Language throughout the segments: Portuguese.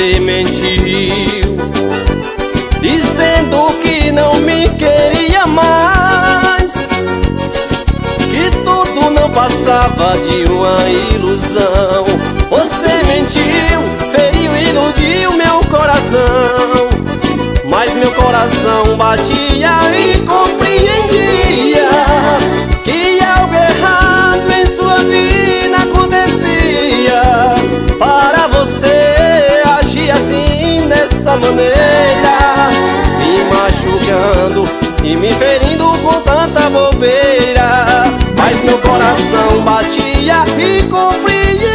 você mentiu, dizendo que não me queria mais, que tudo não passava de uma ilusão. Você mentiu, feriu e iludiu meu coração, mas meu coração batia e compreendia que algo errado em sua vida acontecia. Para você agir assim, dessa maneira, me machucando e me ferindo com tanta bobeira. Mas meu coração batia e compreendia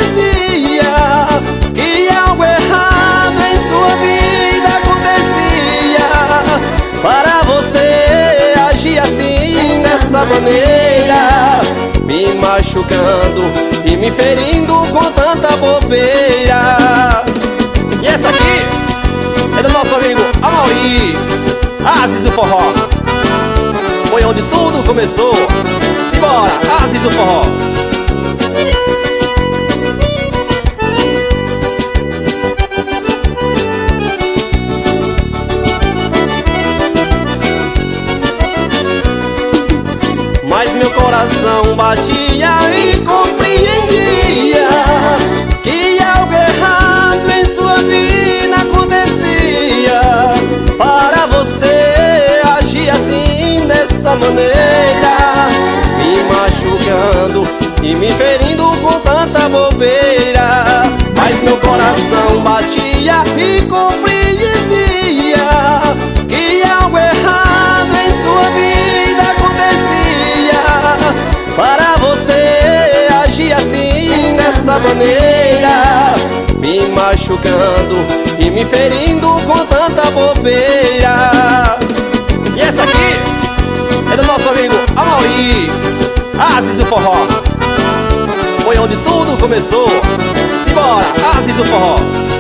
que algo errado em sua vida acontecia. Para você agir assim, dessa maneira, me machucando e me ferindo com tanta bobeira. E essa aqui é do nosso amigo Amauri, Asis do Forró. Foi onde tudo começou. Simbora, Asis do Forró. Mas meu coração batia e compreendia que algo errado em sua vida acontecia. Para você agir assim, dessa maneira, me machucando e me ferindo com tanta bobeira. Mas meu coração batia e compreendia que algo errado em sua vida acontecia. Para você agir assim, dessa maneira, me machucando e me ferindo com tanta bobeira. E essa aqui é do nosso amigo Amauri, Asis do Forró. Foi onde tudo começou. Simbora, Asis do Forró.